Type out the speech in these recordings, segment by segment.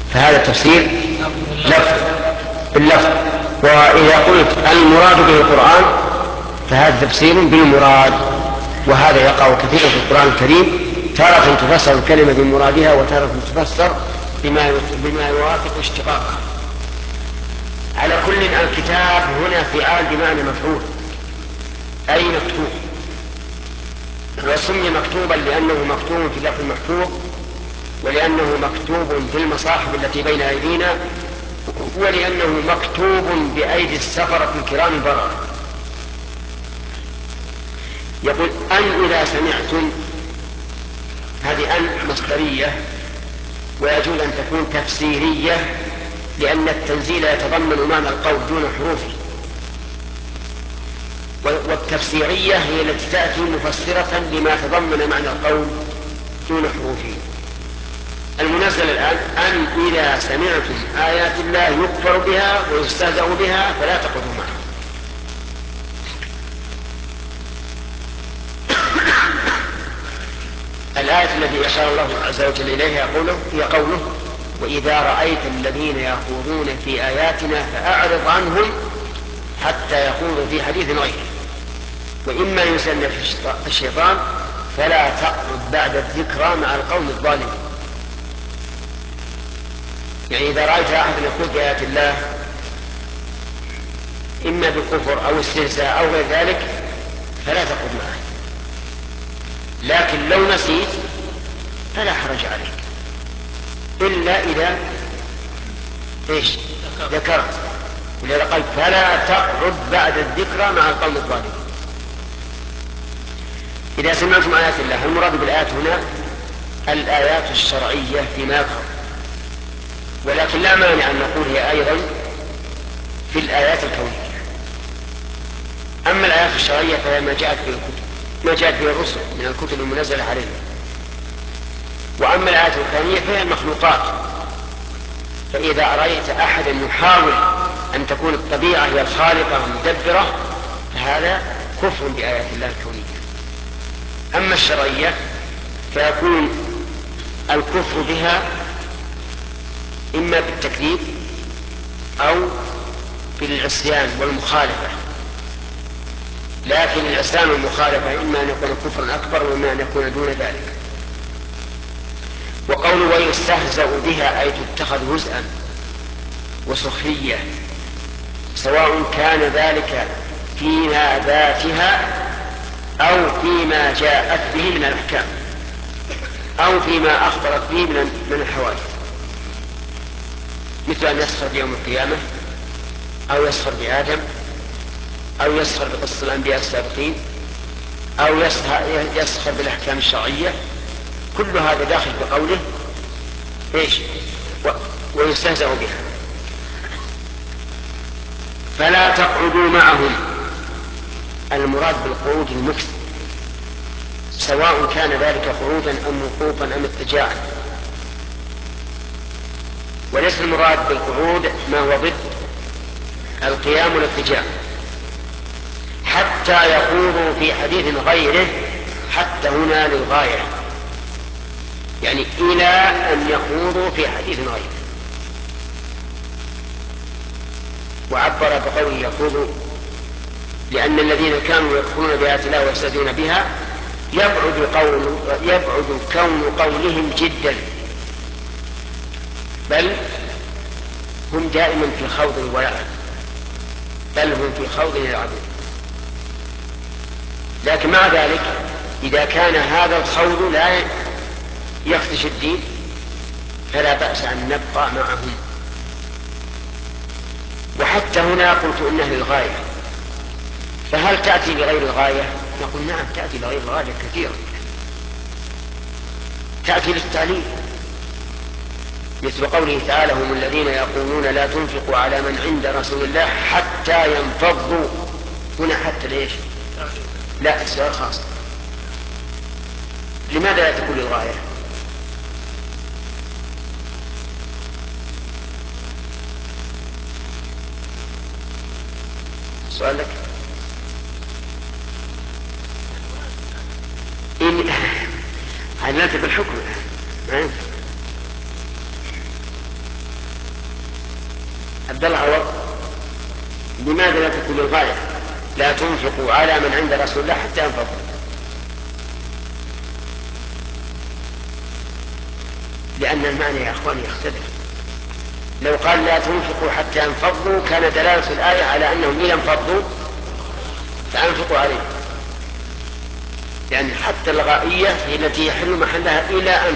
فهذا تفسير لفظ باللفظ. وإذا قلت المراد به القرآن فهذا تفسير بالمراد، وهذا يقع كثيرا في القرآن الكريم، تارة تفسر الكلمة بمرادها وتارة تفسر بما يوافق اشتقاقها. على كل الكتاب هنا فعال بمعنى مفعول أي مكتوب، وسمي مكتوبا لأنه مكتوب في اللوح المحفوظ، ولأنه مكتوب في المصاحف التي بين أيدينا، ولأنه مكتوب بأيدي السفرة الكرام البررة. يقول أن إذا سمعتم، هذه أن مصدرية، ويجوز أن تكون تفسيرية لأن التنزيل يتضمن معنى القول دون حروفه، والتفسيرية هي التي تأتي مفسرة لما تضمن معنى القول دون حروفه. المنزل الآن أن إذا سمعتم آيات الله يكفر بها ويستهزأ بها فلا تقعدوا معها. الآية التي أشار الله عز وجل إليها هي قوله وإذا رأيت الذين يخوضون في آياتنا فأعرض عنهم حتى يخوضوا في حديث غيره وإما ينسن في الشيطان فلا تقعد بعد الذكرى مع القوم الظالمين. يعني إذا رأيت أحد يخوض في آيات الله إما بكفر أو استهزاء أو غير ذلك فلا تقعد معه، لكن لو نسيت فلا حرج عليك إلا إذا ذكرت، ولذا قال فلا تقعد بعد الذكرى مع القوم الظالمين. إذا سمعتم آيات الله، المراد بالآيات هنا الآيات الشرعية فيما يظهر، ولكن لا مانع أن نقول هي أيضا في الآيات الكونية. أما الآيات الشرعية فهي ما جاءت به الرسل من الكتب المنزلة علينا، وأما الآيات الكونية فهي المخلوقات. فإذا رأيت أحدا يحاول أن تكون الطبيعة هي الخالقة المدبرة فهذا كفر بآيات الله الكونية. أما الشرعية فيكون الكفر بها إما بالتكذيب أو بالعصيان والمخالفة، لكن العصيان والمخالفة إما أن يكون كفرا أكبر وإما أن يكون دون ذلك. وقوله ويستهزأ بها أي تتخذ هزءا وسخرية، سواء كان ذلك فيما ذاتها أو فيما جاءت به من الأحكام أو فيما أخبرت به من الحوادث، مثل أن يسخر بيوم القيامة أو يسخر بآدم أو يسخر بقصة الأنبياء السابقين أو يسخر بالأحكام الشرعية، كل هذا داخل بقوله ويستهزأ بها. فلا تقعدوا معهم، المراد بالقعود المكث، سواء كان ذلك قعودا أم وقوفا أم اضطجاعا، وليس المراد بالقعود ما هو ضد القيام والاضطجاع، حتى يخوضوا في حديث غيره. حتى هنا للغاية، يعني إلى أن يخوضوا في حديث غيره. وعبر بقوله يخوضوا لأن الذين كانوا يكفرون بآيات الله ويستهزئون بها يبعد كون قولهم جدا، بل هم دائما في خوض ولعب، بل هم في خوض يلعبون. لكن مع ذلك إذا كان هذا الخوض لا يخدش الدين فلا بأس أن نبقى معهم. وحتى هنا قلت إنه للغاية، فهل تأتي لغير الغاية؟ نقول نعم تأتي لغير الغاية كثيرا، تأتي للتعليم، مثل قوله تعالى هم الذين يقولون لا تنفقوا على من عند رسول الله حتى ينفضوا. هنا حتى ليش؟ لا سؤال خاص، لماذا لا تكون للغاية؟ سؤال لك. علمت بالحكم عبد الله عوض، لماذا لا تكون للغاية؟ لا تنفقوا على من عند رسول الله حتى ينفضوا. لأن المعنى يا أخواني يختلف. لو قال لا تنفقوا حتى ينفضوا كان دلالة الآية على أنهم إذا انفضوا فأنفقوا عليهم، لأن حتى الغائية هي التي يحل محلها إلى أن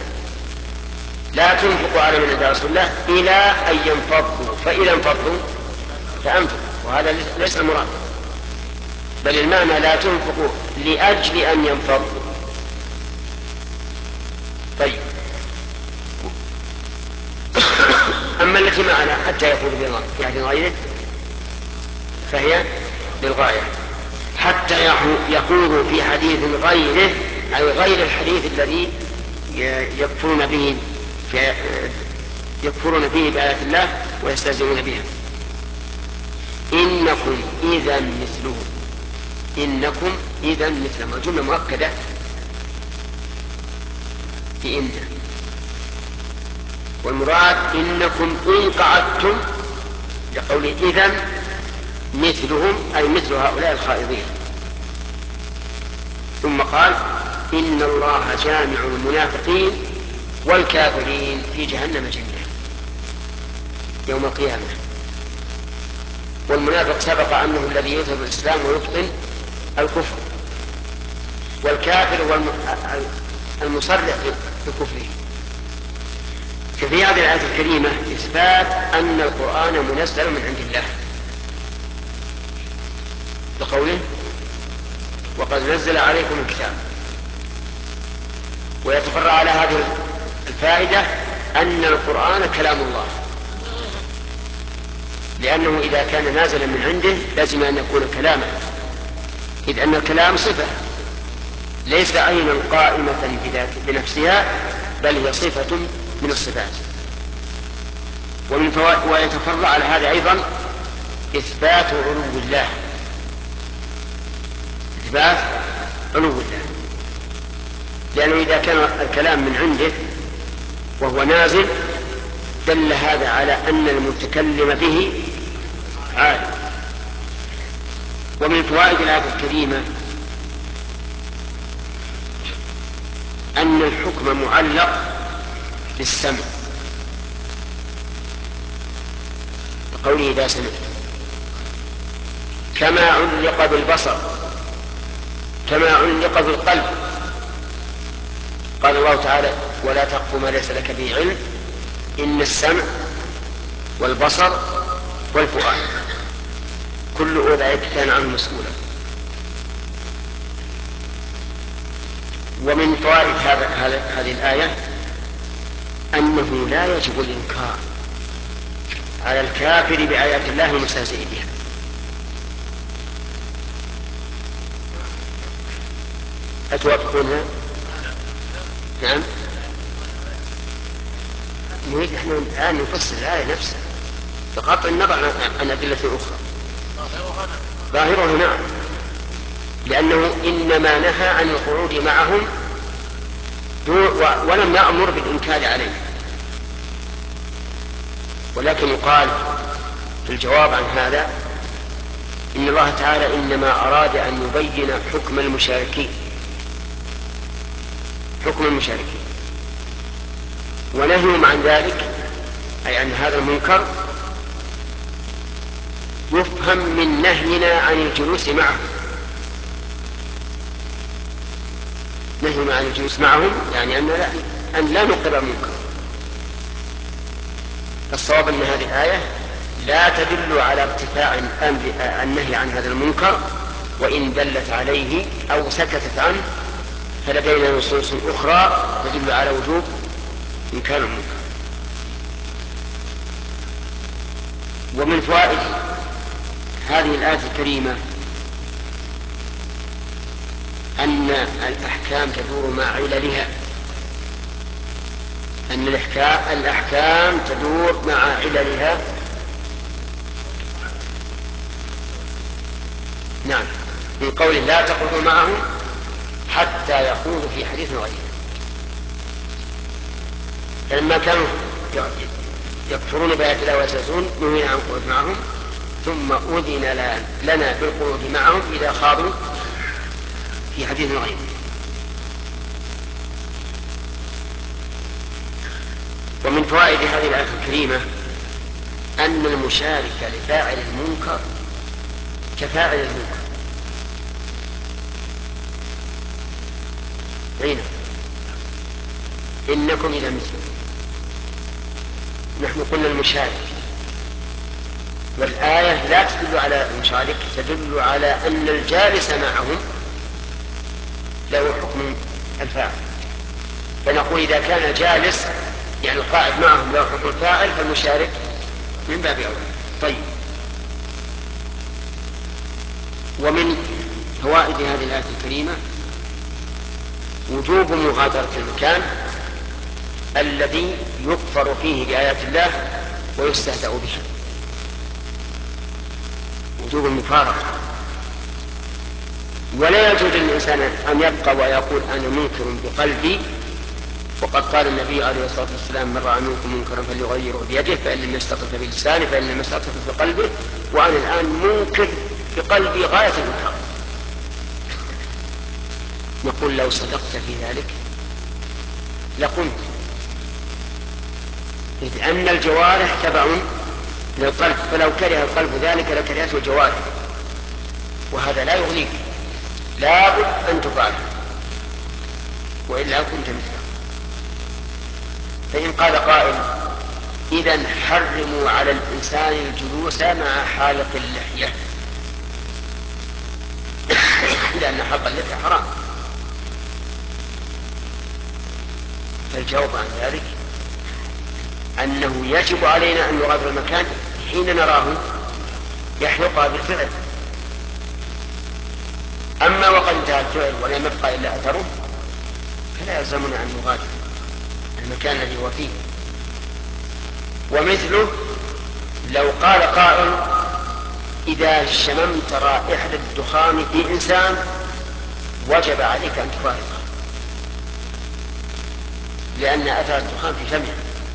لا تنفقوا على من عند رسول الله إلى أن ينفضوا، فإذا انفضوا فأنفقوا، وهذا ليس المراد، بل المعنى لا تنفقوا لأجل أن ينفضوا. طيب، أما التي معنا حتى يكون في عهد غيره فهي للغاية، حتى يقول في حديث غيره، أي غير الحديث الذي يكفرون فيه بآيات الله ويستهزئون بها. إنكم إذا مثلهم، إنكم إذا مثلهم، الجملة مؤكدة بإن، والمراد إنكم إن قعدتم، لقول إذن مثلهم أي مثل هؤلاء الخائضين. ثم قال إن الله جامع المنافقين والكافرين في جهنم جميعا يوم القيامة. والمنافق سبق أنه الذي يظهر الإسلام ويبطن الكفر، والكافر هو المصرح بكفره. ففي هذه الآية الكريمة إثبات أن القرآن منزل من عند الله، بقوله وقد نزل عليكم الكتاب. ويتفرع على هذه الفائدة أن القرآن كلام الله، لأنه إذا كان نازلا من عنده لازم أن يكون كلاما، إذ أن الكلام صفة ليس عينا قائمة بنفسها، بل هي صفة من الصفات. ويتفرع على هذا أيضا إثبات علو الله، إثبات علو الله، لأنه إذا كان الكلام من عنده وهو نازل دل هذا على أن المتكلم به عالم. ومن فوائد الآية الكريمة أن الحكم معلق بالسمع، قوله إذا سمع، كما علق بالبصر، كما علق بالقلب. قال الله تعالى ولا تقف ما ليس لك به علم إن السمع والبصر والفؤاد كل أولئك كان عنه مسؤولا. ومن فوائد هذه الآية أنه لا يجب الإنكار على الكافر بآيات الله المستهزئ بها. أتوافقونها؟ نعم. نريد نحن الآن نفسر الآية نفسها بقطع النظر عن أدلة أخرى. ظاهرها نعم، لأنه إنما نهى عن القعود معهم ولم يأمر بالإنكار عليه. ولكن يقال في الجواب عن هذا إن الله تعالى إنما أراد أن يبين حكم المشاركين، حكم المشاركين، ونهيهم عن ذلك أي عن هذا المنكر يفهم من نهينا عن الجلوس معهم. نهينا عن الجلوس معهم يعني أن لا نقر منكر. الصواب أن هذه الآية لا تدل على ارتفاع النهي عن هذا المنكر، وإن دلت عليه أو سكتت عنه فلدينا نصوص أخرى تدل على وجوب إنكار المنكر. ومن فوائد هذه الآية الكريمة أن الأحكام تدور مع عللها، أن الأحكام تدور مع عللها. نعم، من قول لا تقعدوا معهم حتى يقولوا في حديث غيره، فلما كانوا يكفرون بآيات الله ويستهزئون نهينا عن القعود معهم ثم أذن لنا بالقعود معهم إذا خاضوا في حديث غيره. ومن فوائد هذه الآية الكريمة أن المشارك لفاعل المنكر كفاعل المنكر. أين إنكم إذا مثل نحن قلنا المشارك، والآية لا تدل على المشارك، تدل على أن الجالس معهم له حكم الفاعل، فنقول إذا كان الجالس يعني القاعد معهم له حكم الفاعل فالمشارك من باب أولى. طيب، ومن فوائد هذه الآية الكريمة وجوب مغادرة المكان الذي يكفر فيه بآيات الله ويستهزأ بها، وجوب المفارقة. ولا يجوز للإنسان أن يبقى ويقول أنا منكر بقلبي، وقد قال النبي عليه الصلاة والسلام من رأى منكم منكرا فليغيره بيده فإن لم يستطع فبلسانه فإن لم يستطع بقلبه، وأنا الآن منكر بقلبي غاية المنكر. نقول لو صدقت في ذلك لقلت، إذ أن الجوارح تبع للقلب، فلو كره القلب ذلك لكرهته الجوارح، وهذا لا يغنيك، لابد أن تفعله وإلا كنت مثله. فإن قال قائل إذن حرموا على الإنسان الجلوس مع حالق اللحية لأن حلق اللحية حرام، فالجواب عن ذلك أنه يجب علينا أن نغادر المكان حين نراه يحلقها بالفعل. أما وقد انتهى الفعل ولم يبقى إلا أثره فلا يلزمنا أن نغادر المكان الذي هو فيه. ومثله لو قال قائل إذا شممت رائحة الدخان في إنسان وجب عليك أن تفارقه لأن أثر الدخان في فمه،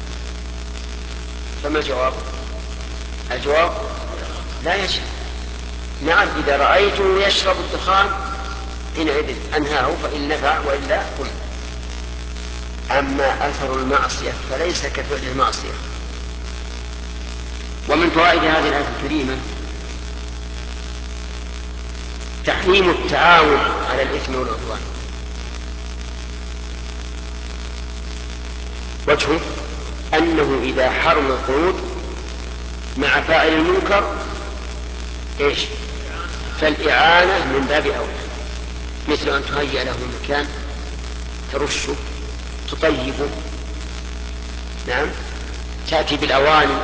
فما الجواب؟ الجواب لا يجب. نعم، إذا رأيته يشرب الدخان حينئذ أنهاه فإن نفع وإلا قل. أما أثر المعصية فليس كفعل المعصية. ومن فوائد هذه الآية الكريمة تحريم التعاون على الإثم والعدوان. وجهه أنه إذا حرم القعود مع فاعل المنكر إيش؟ فالإعانة من باب أولى، مثل أن تهيئ له مكان ترشه تطيبه، نعم، تأتي بالأواني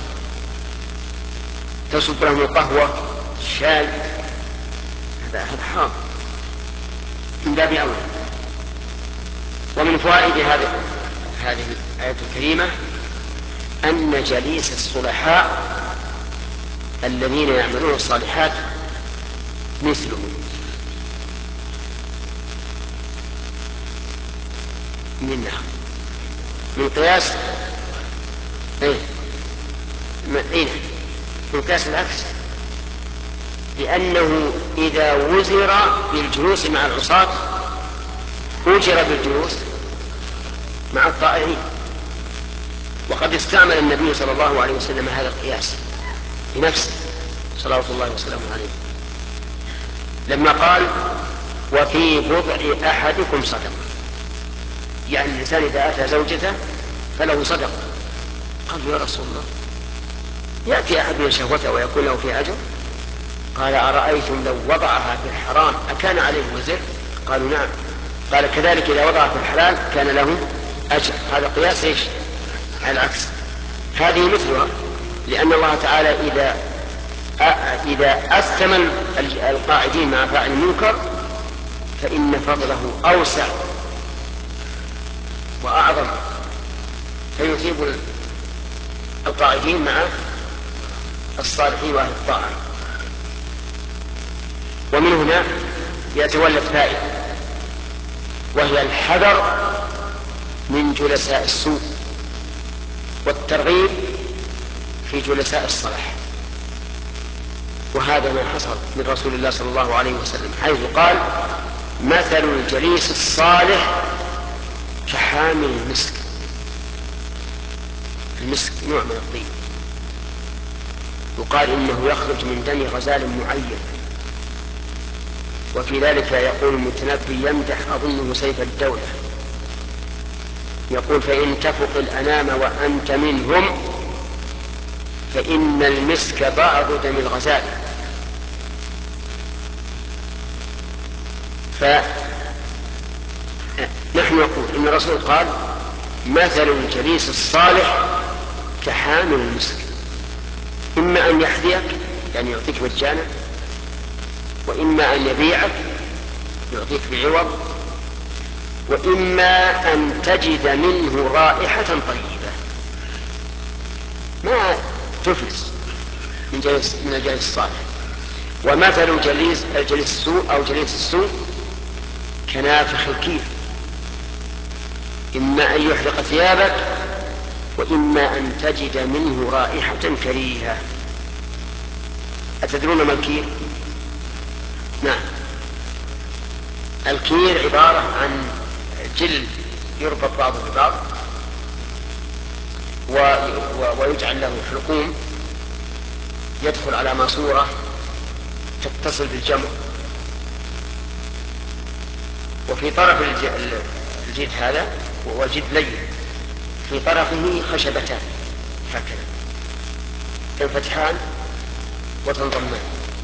تصب لهم القهوة الشاي، هذا حرام من باب أولى. ومن فوائد هذه الآية الكريمة أن جليس الصلحاء الذين يعملون الصالحات مثله، من قياس من قياس العكس، لأنه إذا وزر بالجلوس مع العصاة أجر بالجلوس مع الطائعين. وقد استعمل النبي صلى الله عليه وسلم هذا القياس لنفسه صلوات الله وسلامه عليه لما قال وفي بضع أحدكم صدقة، يعني الإنسان إذا أتى زوجته فله صدقة. قالوا يا رسول الله يأتي أحدنا شهوته ويكون له في أجر؟ قال أرأيتم لو وضعها في الحرام أكان عليه وزر؟ قالوا نعم. قال كذلك إذا وضعها في الحلال كان له أجر. هذا قياس إيش؟ على العكس. هذه مثلها، لأن الله تعالى إذا أثم القاعدين مع فاعل المنكر فإن فضله أوسع وأعظم، فيثيب القاعدين مع الصالحين وأهل الطاعة. ومن هنا يتولد فائدة، وهي الحذر من جلساء السوء والترغيب في جلساء الصلاح، وهذا ما حصل من رسول الله صلى الله عليه وسلم، حيث قال: مثل الجليس الصالح كحامل المسك. المسك نوع من الطيب، يقال إنه يخرج من دم غزال معين. وفي ذلك يقول المتنبي يمدح أظنه سيف الدولة، يقول: فإن تفق الأنام وأنت منهم فإن المسك بعض دم الغزال. فنحن نقول إن الرسول قال: مثل الجليس الصالح كحامل المسك، إما أن يحذيك يعني يعطيك مجانا، وإما أن يبيعك يعطيك بعوض، وإما أن تجد منه رائحة طيبة ما تفلس من الجليس الصالح. ومثل الجليس السوء أو جليس السوء كنافخ الكير، إما أن يحرق ثيابك وإما أن تجد منه رائحة كريهة. أتدرون ما الكير؟ نعم، الكير عبارة عن جلد يربط بعضه ببعض ويجعل له حلقوم يدخل على ماسورة تتصل بالجمر، وفي طرف الجلد هذا والجلد لين، في طرفه خشبتان هكذا تنفتحان وتنضمان،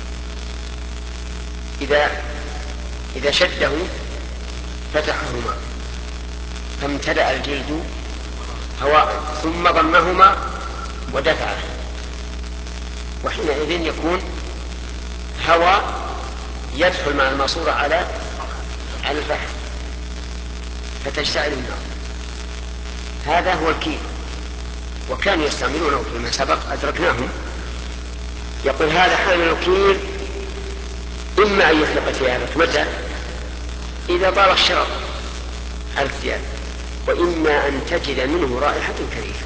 إذا شده فتحهما فامتلأ الجلد هواء ثم ضمهما ودفعه، وحينئذ يكون هواء يدخل مع الماسورة على الفحم فتشتعل النار. هذا هو الكير، وكانوا يستعملونه فيما سبق أدركناهم. يقول: هذا حامل الكير إما أن يحرق ثيابك متى؟ إذا طال الشرر على الثياب، وإما أن تجد منه رائحة كريهة.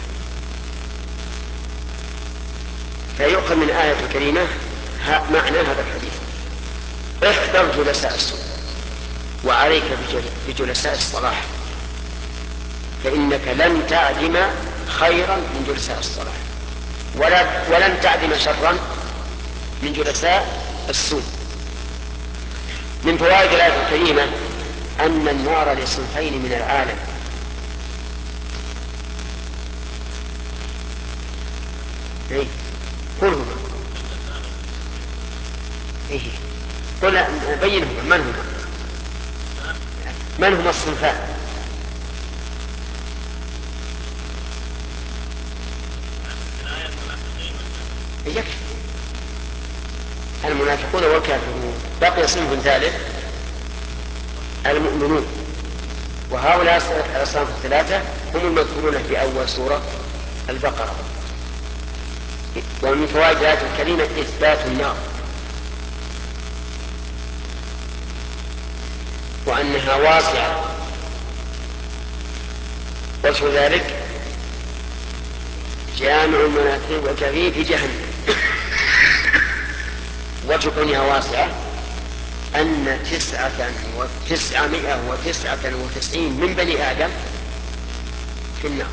فيؤخذ من الآية الكريمة معنى هذا الحديث: احذر جلساء السوء وعليك بجلساء الصلاح، فإنك لن تعدم خيرا من جلساء الصلاح ولن تعدم شرا من جلساء السوء. من فوائد الآية الكريمة أن النار لصنفين من العالم: قل بينهما من هما الصنفان؟ يكفي المنافقون والكافرون، بقي صنف ثالث المؤمنون، وهؤلاء الأصناف الثلاثة هم المذكورون في أول سورة البقرة. ومن فوائد الآية الكريمة إثبات النار وأنها واسعة، وجه ذلك جامع المنافقين والكافرين في جهنم. وجه كونها واسعة أن 999 من بني آدم في النار،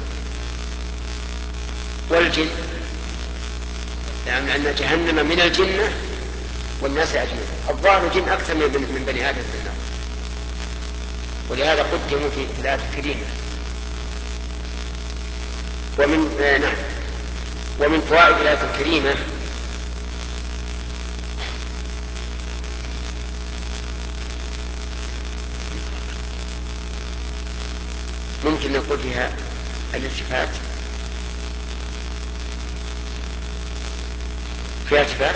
والجن يعني أن جهنم من الجنة والناس أجمعين. الظاهر الجن أكثر من بني آدم في النار، ولهذا قدموا في الآية الكريمة. ومن فوائد الآية الكريمة ممكن نقول فيها الالتفات، فيها التفات.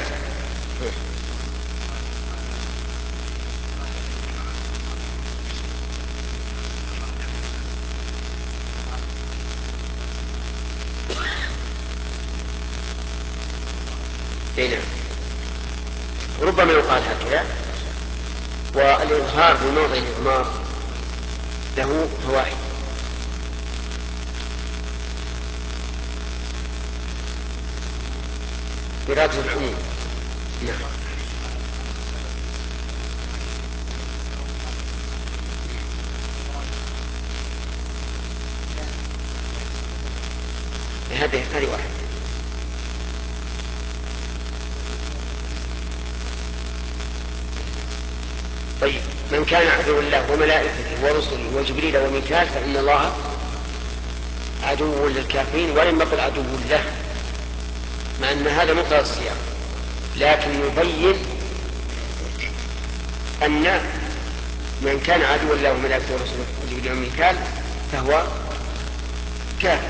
نعم، ربما يقال هكذا. والإظهار في موضع الإضمار له فوائد. إرادة العموم. نعم. هذه واحد. طيب، من كان عدو الله وملائكته ورسله وجبريل وميكال فإن الله عدو للكافرين، ولم يقل عدو له، مع أن هذا مقتضى السياق، لكن يبين أن من كان عدوا الله وملائكته ورسله وجبريل وميكال فهو كافر،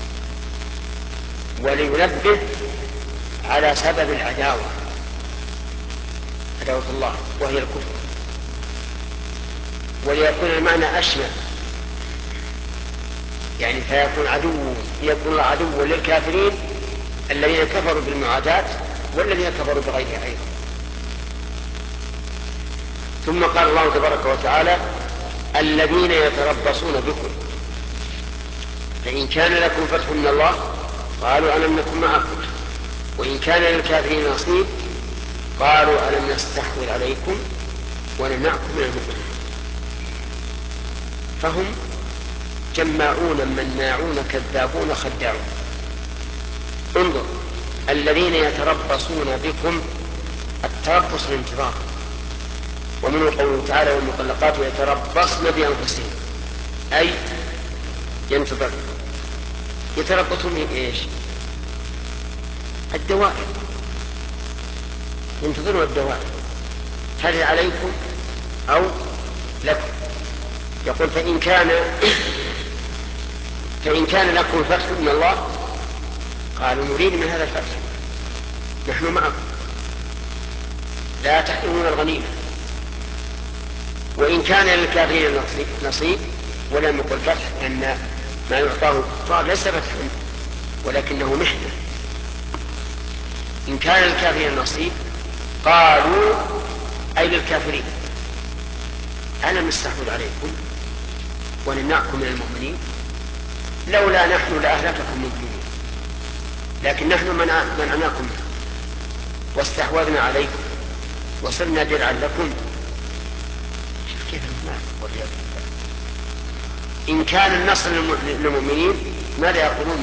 ولينبه على سبب العداوة، عداوة الله وهي الكفر، وليكون المعنى أشمل، يعني فيكون يكون الله عدو للكافرين الذين كفروا بالمعاداة والذين كفروا بغيرها أيضا. ثم قال الله تبارك وتعالى: الذين يتربصون بكم فإن كان لكم فتح من الله قالوا ألم نكن معكم وإن كان للكافرين نصيب قالوا ألم نستحوذ عليكم ونمنعكم من المؤمنين. فهم جماعون مناعون كذابون خداعون. انظر، الذين يتربصون بكم، التربص الانتظار، ومنه قوله تعالى: والمطلقات يتربصن بأنفسهن، أي ينتظر. يتربصون من إيش؟ الدوائر، ينتظرون الدوائر، هل عليكم أو لكم. يقول فإن كان لكم فتح من الله قالوا نريد من هذا الفتح، نحن معكم لا تحرمون الغنيمة. وإن كان للكافرين نصيب، ولم يقل فتح، أن ما يعطاه الكفار ليس فتحا ولكنه محنة. إن كان للكافرين نصيب قالوا أي للكافرين ألم نستحوذ عليكم ونمنعكم من المؤمنين، لولا نحن لأهلككم مؤمنين، لكن نحن منعناكم واستحوذنا عليكم وصرنا درعا لكم. كيف المنافق؟ إن كان النصر للمؤمنين ماذا يقولون؟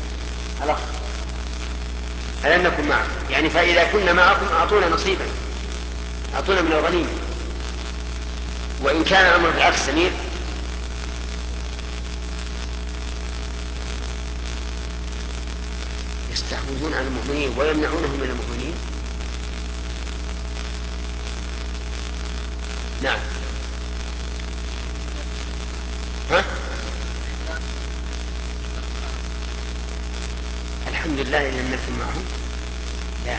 ألم نكن معكم، يعني فإذا كنا معكم أعطونا نصيبا، أعطونا من الغنيمة. وإن كان الأمر بالعكس سمير، يستحوذون على المؤمنين ويمنعونهم من المؤمنين. نعم. ها؟ الحمد لله إن لم نكن معهم. لا.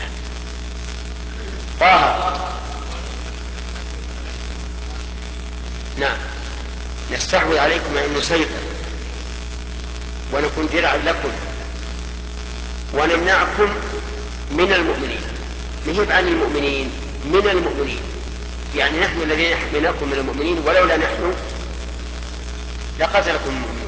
طه. نعم. نستحوذ عليكم أن نسيطر ونكون درعا لكم ونمنعكم من المؤمنين. نهيب عن المؤمنين، من المؤمنين، يعني نحن الذين يحميناكم من المؤمنين، ولولا نحن لقتلكم المؤمنين.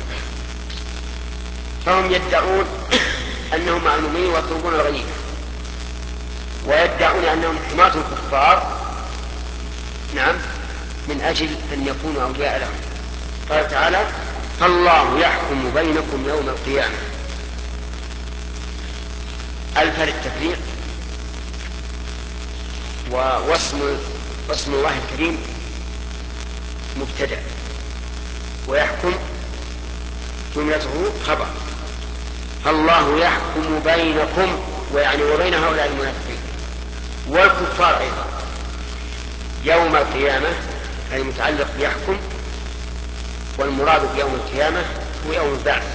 فهم يدعون أنهم مع المؤمنين ويطلبون الغنيمة، ويدعون أنهم حماة الكفار، نعم، من أجل أن يكونوا أولياء لهم. قال تعالى: فالله يحكم بينكم يوم القيامة. ألف للتفريق، واسم الله الكريم مبتدأ، ويحكم جملته خبر. فالله يحكم بينكم، ويعني وبين هؤلاء المنافقين والكفار أيضا يوم القيامة، أي متعلق بيحكم، والمراد بيوم القيامة هو يوم البعث.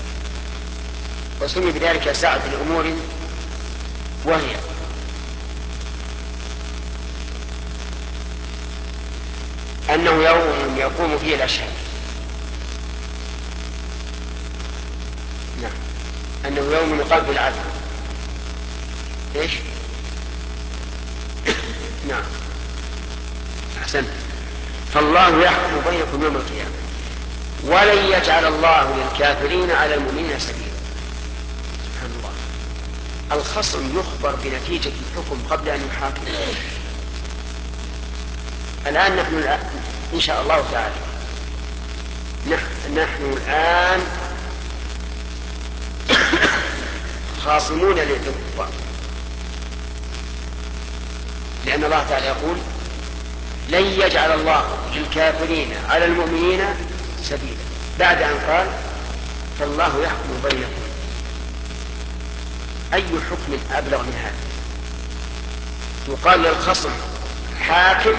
وسمي بذلك ساعة الأمور، وهي أنه يوم يقوم فيه الأشهاد. نعم، أنه يوم يقام في العدل. إيش؟ نعم، أحسنت. فالله يحكم بينكم يوم القيامة ولن يجعل الله للكافرين على المؤمنين سبيلا. سبحان الله. الخصم يخبر بنتيجة الحكم قبل أن يحاكم. الآن نحن إن شاء الله تعالى نحن الآن خاصمون للكفار، لأن الله تعالى يقول لن يجعل الله للكافرين على المؤمنين سبيلا، بعد أن قال فالله يحكم بينكم. أي حكم أبلغ من هذا؟ يقال للخصم حاكم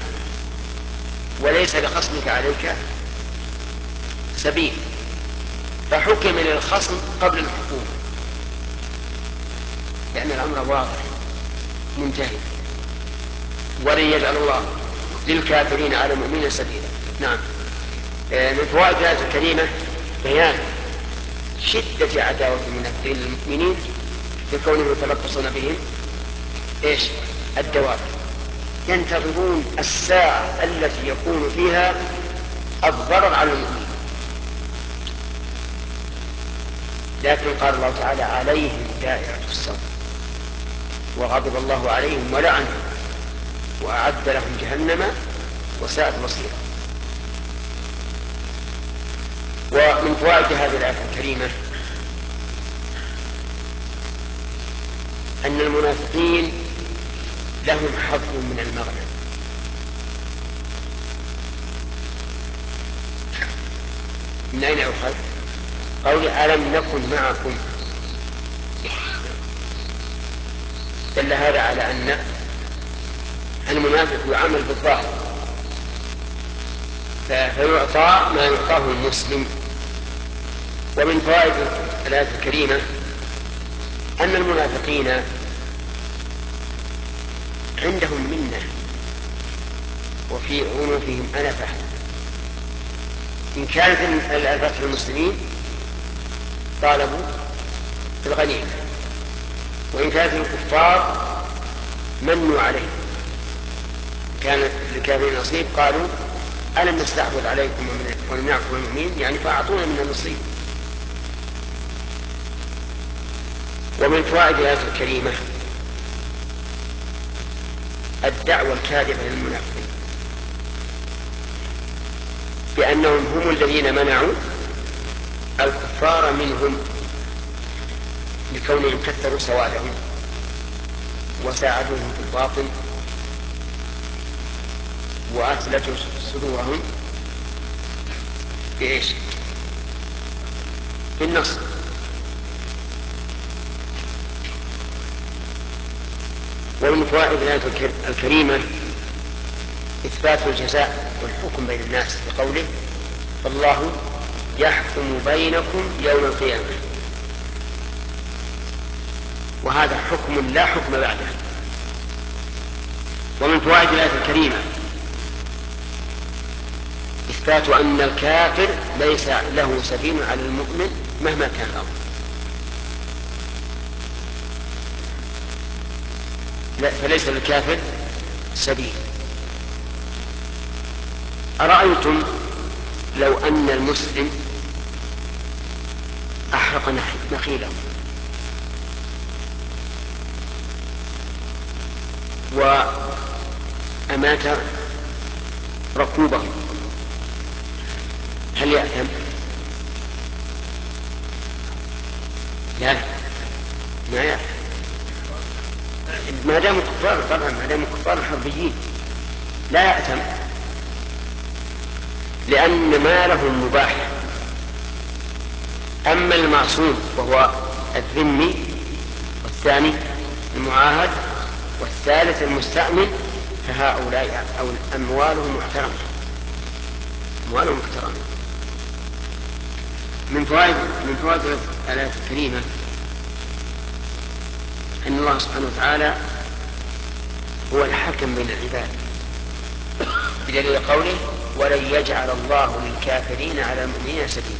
وليس لخصمك عليك سبيل، فحكم للخصم قبل الحكومة، لأن الأمر واضح منتهي. ولن يجعل الله للكافرين على المؤمنين سبيلا. نعم. من فوائد الآية الكريمة بيان شدة عداوة المنافقين للمؤمنين بكونهم يتلبسون بهم الدواب، ينتظرون الساعة التي يكون فيها الضرر على المؤمنين. لكن قال الله تعالى عليهم دائرة السوء وغضب الله عليهم ولعنهم وأعد لهم جهنم وساءت مصيرا. ومن فوائد هذه الآية الكريمة أن المنافقين لهم حظ من المغنم. من أين أخذ؟ قول ألم نكن معكم، دل هذا على أن المنافق يعمل بالظاهر فيعطى ما يعطاه المسلم. ومن فوائد الآية الكريمة أن المنافقين عندهم منة وفي عنفهم أنفة. إن كانت الألفة المسلمين طالبوا بالغنيمة، وإن كانت الكفار منوا عليهم، كان للكافرين نصيب قالوا ألم نستحوذ عليكم ونمنعكم المؤمنين، يعني فأعطونا من النصيب. ومن فوائد الآية الكريمة الدعوة الكاذبة للمنافقين بأنهم هم الذين منعوا الكفار منهم لكونهم كثروا سوادهم وساعدوهم في الباطل وأثلجوا صدورهم بإيش؟ بالنصر. ومن فوائد الآية الكريمة إثبات الجزاء والحكم بين الناس بقوله فالله يحكم بينكم يوم القيامة، وهذا حكم لا حكم بعده. ومن فوائد الآية الكريمة إثبات أن الكافر ليس له سبيل على المؤمن مهما كان الأمر. فليس للكافر سبيل. أرأيتم لو أن المسلم أحرق نخيله وأمات ركوبه، هل يأثم؟ لا، ما يأثم ما دام كفار. طبعا ما دام كفار حربيين لا يأثم، لأن مالهم مباح. أما المعصوم وهو الذمي، والثاني المعاهد، والثالث المستأمن، فهؤلاء أو أموالهم محترمة. أموالهم محترمة. من فوائد الآية الكريمة أن الله سبحانه وتعالى هو الحكم بين العباد، بدليل قوله ولن يجعل الله للكافرين على المؤمنين سبيلا.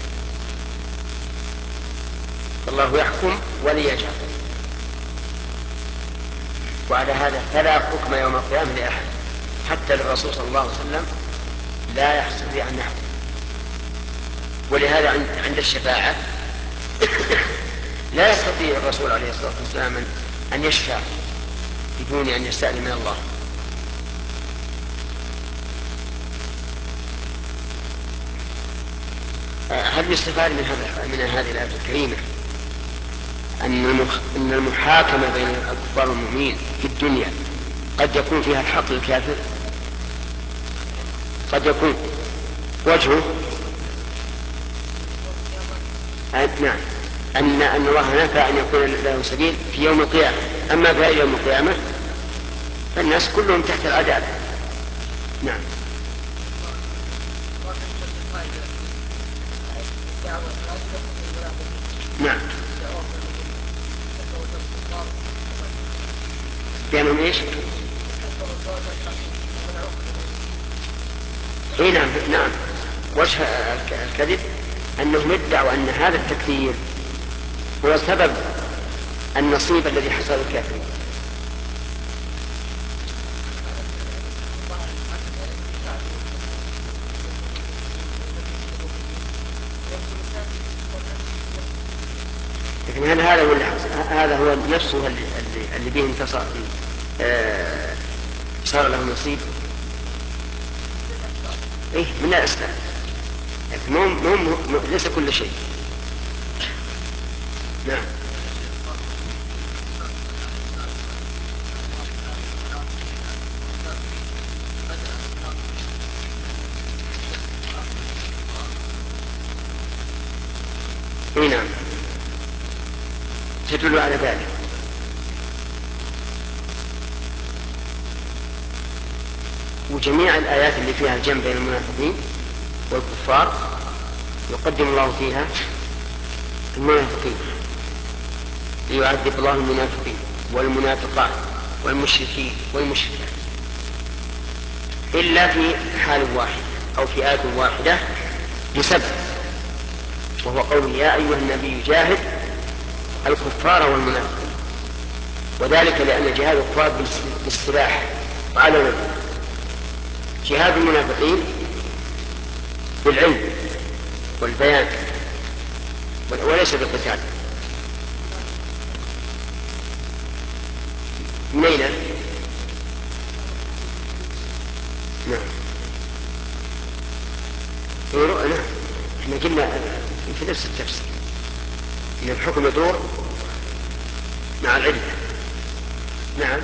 الله يحكم ولن يجعل، وعلى هذا فلا حكم يوم القيامة لأحد، حتى للرسول صلى الله عليه وسلم لا يستطيع أن يحكم. ولهذا عند الشفاعة لا يستطيع الرسول عليه الصلاة والسلام أن يشفع بدون أن يستأذن من الله. هل يستفاد من هذه الآية الكريمة أن المحاكمة بين الكفار والمؤمنين في الدنيا قد يكون فيها الحق للكافر؟ قد يكون وجهه نعم أن الله نفى أن يكون له سبيل في يوم القيامة. أما في يوم القيامة فالناس كلهم تحت العدالة. نعم. نعم. بينهم ايش؟ اي نعم نعم. وجه الكذب انهم ادعوا ان هذا التكفير هو سبب النصيب الذي حصل للكافرين. لكن هذا هو نفسه اللي به انتصر صار له نصيب. ايه من الاسباب، لكن ليس كل شيء. نعم. اي نعم تدل على ذلك. وجميع الآيات اللي فيها الجمع بين المنافقين والكفار يقدم الله فيها المنافقين ليعذب الله المنافقين والمنافقات والمشركين والمشركات، إلا في حال واحد أو في آية واحدة بسبب، وهو قوله يا أيها النبي جاهد الكفار والمنافقين. وذلك لأن جهاد الكفار بالسلاح وعلى الوجه، جهاد المنافقين بالعلم والبيان وليس بالقتال. من أين؟ نعم. نعم احنا قلنا في نفس التفسير ان الحكم يدور مع العلة. نعم.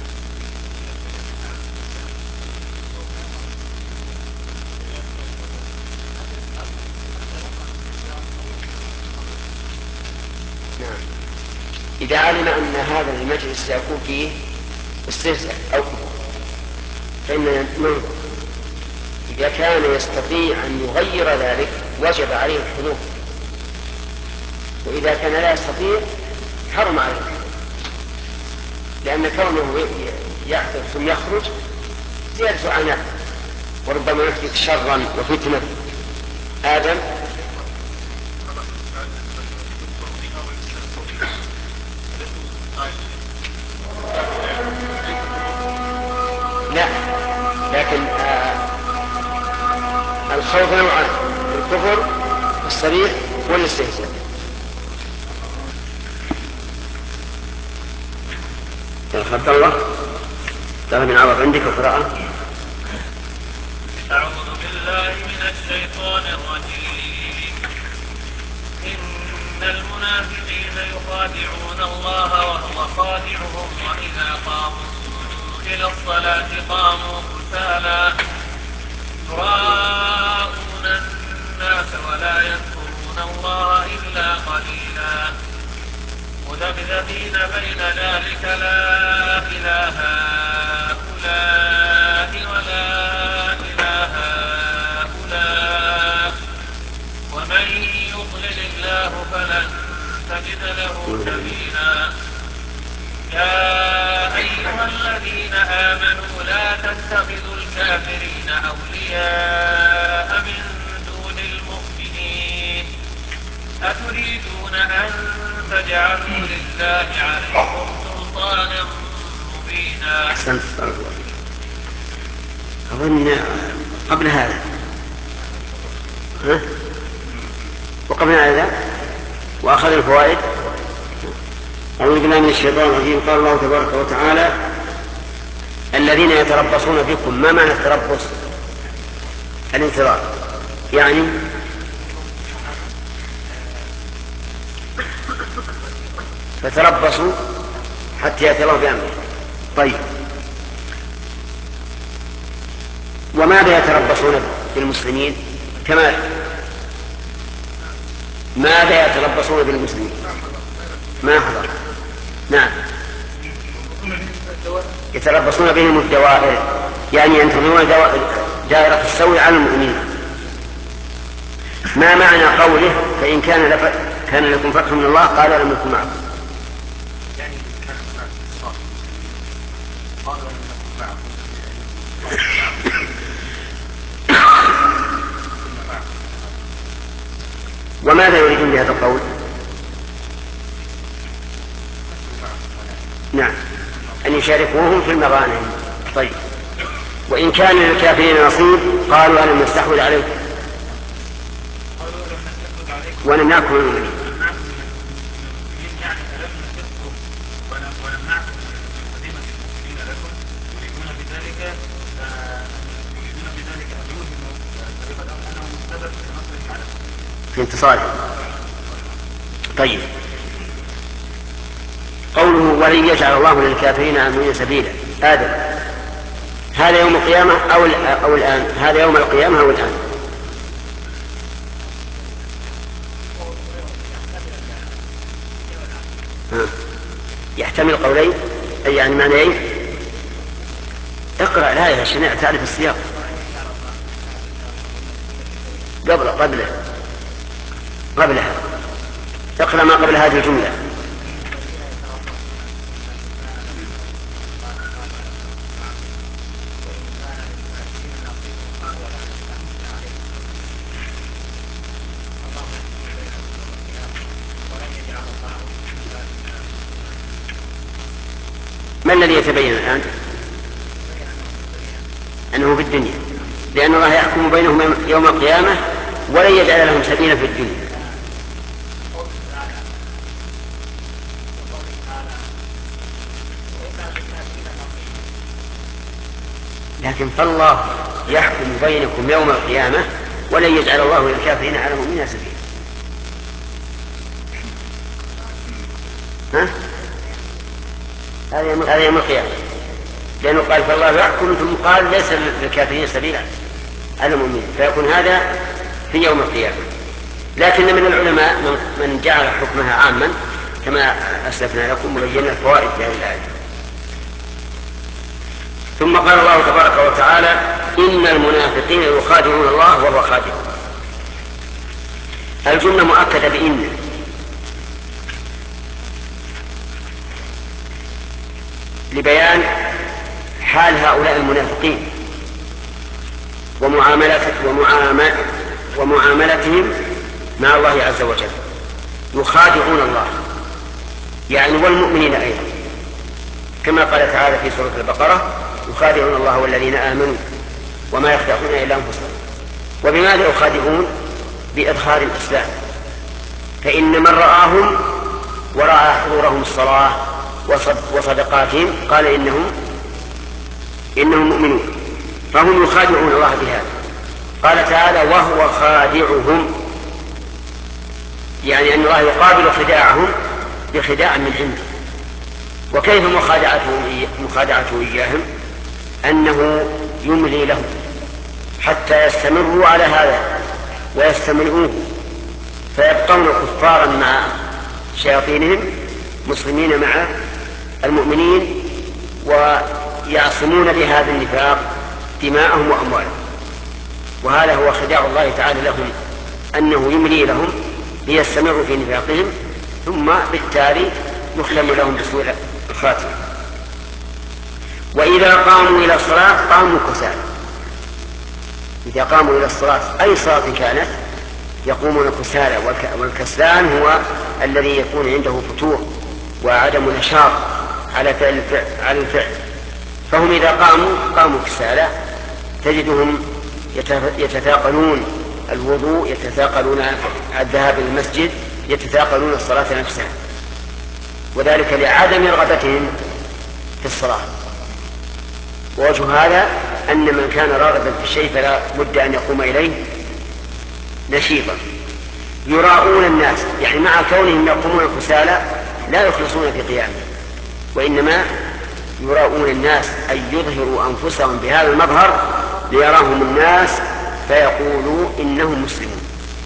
نعم إذا علم أن هذا المجلس سيكون فيه استهزاء أو كفر فإننا ننظر، إذا كان يستطيع أن يغير ذلك وجب عليه الحضور، وإذا كان لا يستطيع حرم عليه الحضور، لأن كونه يحضر ثم يخرج زيادة عناء وربما يحدث شرا وفتنة. آدم لا، لكن الخوف نوعان: الكفر الصريح والاستهزاء. عبد الله تعالى من عرض عندك القراءة. أعوذ بالله من الشيطان الرجيم. إن المنافقين يخادعون الله وهو خادعهم وإذا قاموا إلى الصلاة قاموا كسالى يراءون الناس ولا يذكرون الله إلا قليلا مذبذبين بين ذلك لا إله هؤلاء ولا إله هؤلاء ومن يضلل الله فلن تجد له سبيلا. يا أيها الذين آمنوا لا تتخذوا الكافرين أولياء من دون المؤمنين أتريدون أن تجعلوا لله عليكم سلطانا مبينا. أحسنت. أظن قبل هذا وقبل هذا وأخذ الفوائد أعوذ بالله من الشيطان الرجيم. قال الله تبارك وتعالى: الذين يتربصون بكم. ما معنى التربص؟ الانتظار، يعني فتربصوا حتى يأتي الله بأمره. طيب، وماذا يتربصون بالمسلمين؟ كما ماذا يتربصون بالمسلمين؟ ما حضر. نعم، يتربصون بهم الدوائر، يعني ينتظرون دائرة السوء على المؤمنين. ما معنى قوله: فإن كان لكم فتح من الله قالوا لم نكن معكم؟ وماذا يريدون بهذا القول؟ نعم، أن يشاركوهم في المغانم. طيب، وإن كان للكافرين نصيب قالوا ألم نستحوذ عليكم ونمنعكم من المؤمنين. في انتصاره. طيب، قوله: ولن يجعل الله للكافرين على المؤمنين سبيلا. هذا يوم القيامة أو الآن؟ هذا يوم القيامة أو الآن؟ يحتمل قولين، أي يعني معنيين. اقرأ الآية عشان تعرف السياق. قبلها اقرأ ما قبل هذه الجملة. ما الذي يتبين الآن؟ أنه في الدنيا، لأن الله يحكم بينهم يوم القيامة ولن يجعل لهم سبيلا في الدنيا. لكن فالله يحكم بينكم يوم القيامة ولن يجعل الله للكافرين على المؤمنين سبيلا. هذا يوم القيامة، لأنه قال فالله يحكم، ثم قال ليس للكافرين سبيلا على المؤمنين، فيكون هذا في يوم القيامة. لكن من العلماء من جعل حكمها عاما كما أسلفنا لكم وبينا الفوائد في هذه الآية. ثم قال الله تبارك وتعالى: إن المنافقين يخادعون الله وهو خادعهم. الجملة مؤكدة بإن، لبيان حال هؤلاء المنافقين ومعاملتهم مع الله عز وجل. يخادعون الله يعني والمؤمنين أيضا، كما قال تعالى في سورة البقرة: يخادعون الله والذين آمنوا وما يخدعون إلا أنفسهم. وبماذا يخادعون؟ بإظهار الإسلام، فإن من رآهم ورأى حضورهم الصلاة وصدقاتهم قال إنهم مؤمنون، فهم يخادعون الله بهذا. قال تعالى: وهو خادعهم، يعني أن الله يقابل خداعهم بخداع من عنده. وكيف مخادعته إياهم؟ أنه يملي لهم حتى يستمروا على هذا ويستمرؤوه، فيبقون كفارا مع شياطينهم، مسلمين مع المؤمنين، ويعصمون بهذا النفاق دماءهم وأموالهم. وهذا هو خداع الله تعالى لهم، أنه يملي لهم ليستمروا في نفاقهم، ثم بالتالي يختم لهم بسوء الخاتمة. وإذا قاموا إلى الصلاة قاموا كسالى. إذا قاموا إلى الصلاة أي صلاة كانت يقومون كسالى، والكسلان هو الذي يكون عنده فتور وعدم نشاط على الفعل. فهم إذا قاموا كسالى، تجدهم يتثاقلون الوضوء، يتثاقلون الذهاب إلى المسجد، يتثاقلون الصلاة نفسها. وذلك لعدم رغبتهم في الصلاة. ووجه هذا أن من كان راغبا في الشيء فلا بد أن يقوم إليه نشيطا. يراؤون الناس، يعني مع كونهم يقومون كسالى لا يخلصون في قيامه، وإنما يراؤون الناس أن يظهروا أنفسهم بهذا المظهر ليراهم الناس فيقولوا إنهم مسلمون.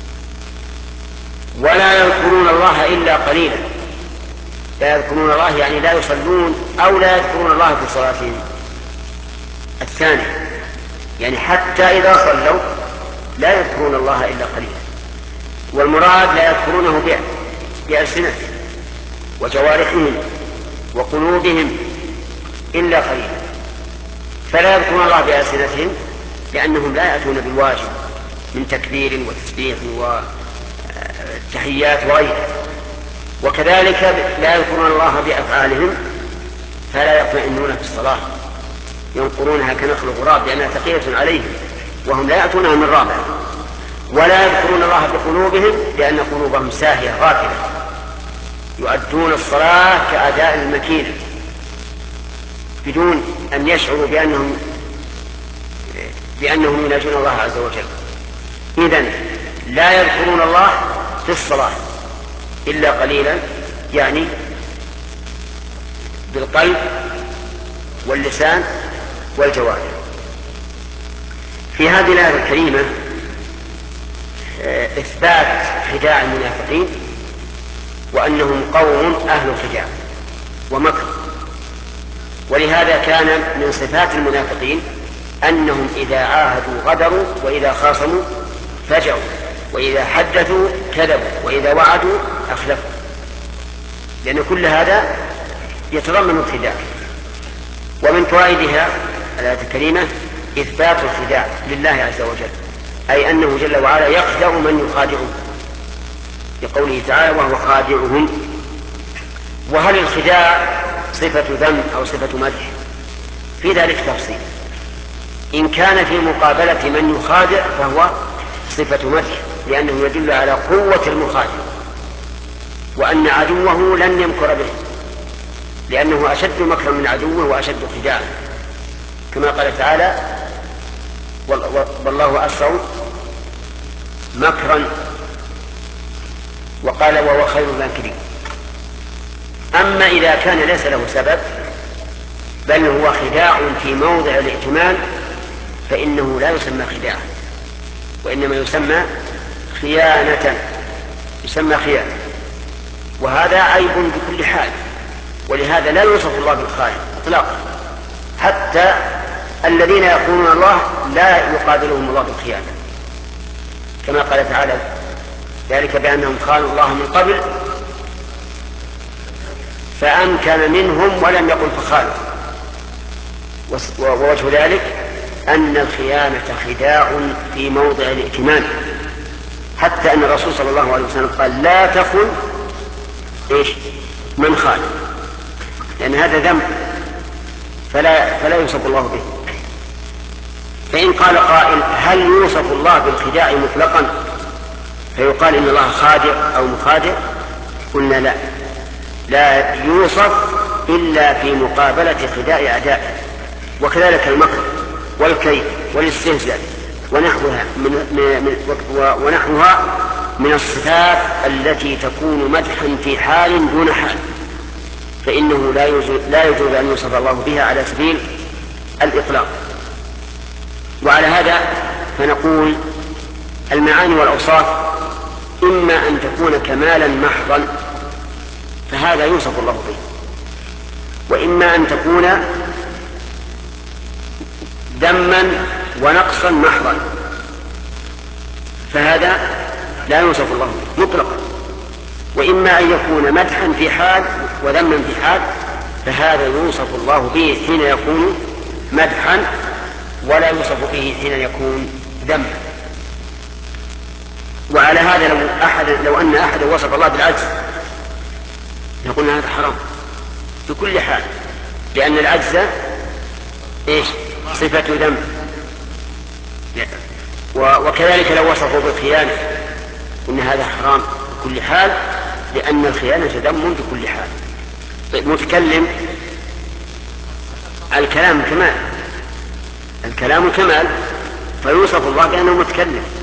ولا يذكرون الله إلا قليلا. لا يذكرون الله يعني لا يصلون أو لا يذكرون الله في صلاتهم الثانية، يعني حتى إذا صلوا لا يذكرون الله إلا قليلا. والمراد لا يذكرونه بألسنتهم وجوارحهم وقلوبهم إلا قليلا. فلا يذكرون الله بألسنتهم لأنهم لا يأتون بالواجب من تكبير وتسبيح وتحيات وغيره. وكذلك لا يذكرون الله بأفعالهم، فلا يطمئنون في الصلاة، ينقرونها كنقر الغراب لأنها ثقيلة عليهم وهم لا يأتونها من رابع. ولا يذكرون الله بقلوبهم لأن قلوبهم ساهية غافلة، يؤدون الصلاة كأداء المكينة بدون أن يشعروا بأنهم يناجون الله عز وجل. إذن لا يذكرون الله في الصلاة إلا قليلا، يعني بالقلب واللسان والجوارح. في هذه الآية الكريمة إثبات خداع المنافقين وأنهم قوم أهل خداع ومكر. ولهذا كان من صفات المنافقين أنهم إذا عاهدوا غدروا، وإذا خاصموا فجروا، وإذا حدثوا كذبوا، وإذا وعدوا أخلفوا، لأن كل هذا يتضمن الخداع. ومن فوائدها الآية الكريمة إثبات الخداع لله عز وجل، أي أنه جل وعلا يخدع من يخادعه، لقوله تعالى وهو خادعهم. وهل الخداع صفة ذم أو صفة مدح؟ في ذلك تفصيل. إن كان في مقابلة من يخادع فهو صفة مدح، لأنه يدل على قوة المخادع وأن عدوه لن يمكر به، لأنه أشد مكرا من عدوه وأشد خداعا، كما قال تعالى والله أسرع مكرا، وقال وهو خير الماكرين. أما إذا كان ليس له سبب بل هو خداع في موضع الائتمان فإنه لا يسمى خداعا، وإنما يسمى خيانة، يسمى خيانة، وهذا عيب بكل حال. ولهذا لا يوصف الله بالخائن إطلاقا، حتى الذين يخونون الله لا يقابلهم الله بالخيانة، كما قال تعالى ذلك بأنهم خانوا الله من قبل فأمكن منهم ولم يقل فخانوا. ووجه ذلك أن الخيانة خداع في موضع الائتمان، حتى أن الرسول صلى الله عليه وسلم قال لا تخن من خان، لأن هذا ذنب فلا يوصف الله به. فإن قال قائل هل يوصف الله بالخداع مطلقا فيقال إن الله خادع أو مخادع؟ قلنا لا يوصف إلا في مقابلة خداع أعدائه. وكذلك المكر والكيد والاستهزاء ونحوها من الصفات التي تكون مدحا في حال دون حال، فإنه لا يجوز أن يوصف الله بها على سبيل الإطلاق. وعلى هذا فنقول المعاني والأوصاف إما أن تكون كمالا محضا فهذا يوصف الله به، وإما أن تكون ذما ونقصا محضا فهذا لا يوصف الله به مطلقا، وإما أن يكون مدحا في حال وذما في حال فهذا يوصف الله به حين يكون مدحا ولا يوصف به حين يكون ذما. وعلى هذا لو أن أحد وصف الله بالعجز نقول هذا حرام في كل حال، لأن العجز صفة ذم. وكذلك لو وصفوا بالخيانة إن هذا حرام في كل حال، لأن الخيانة ذم في كل حال. متكلم، الكلام كمال، الكلام كمال، فيوصف الله بأنه متكلم.